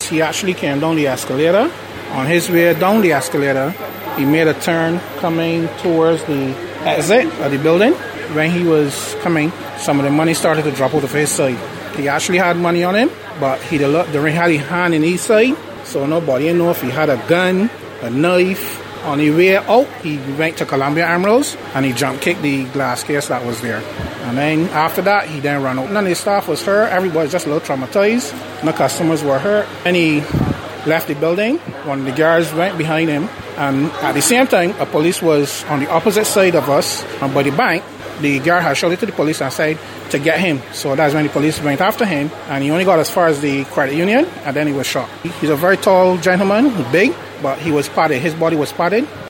he actually came down the escalator. On his way down the escalator, he made a turn coming towards the exit of the building. When he was coming, some of the money started to drop out of his side. He actually had money on him, but he had his hand in his side, so nobody didn't know if he had a gun, a knife. On the way out, he went to Columbia Emeralds and he jump kicked the glass case that was there. And then after that, he then ran out. None of the staff was hurt. Everybody was just a little traumatized. No customers were hurt. And he left the building. One of the guards went behind him. And at the same time, a police was on the opposite side of us by the bank. The guard had shouted to the police and said to get him. So that's when the police went after him. And he only got as far as the credit union, and then he was shot. He's a very tall gentleman, big, but he was spotted. His body was spotted.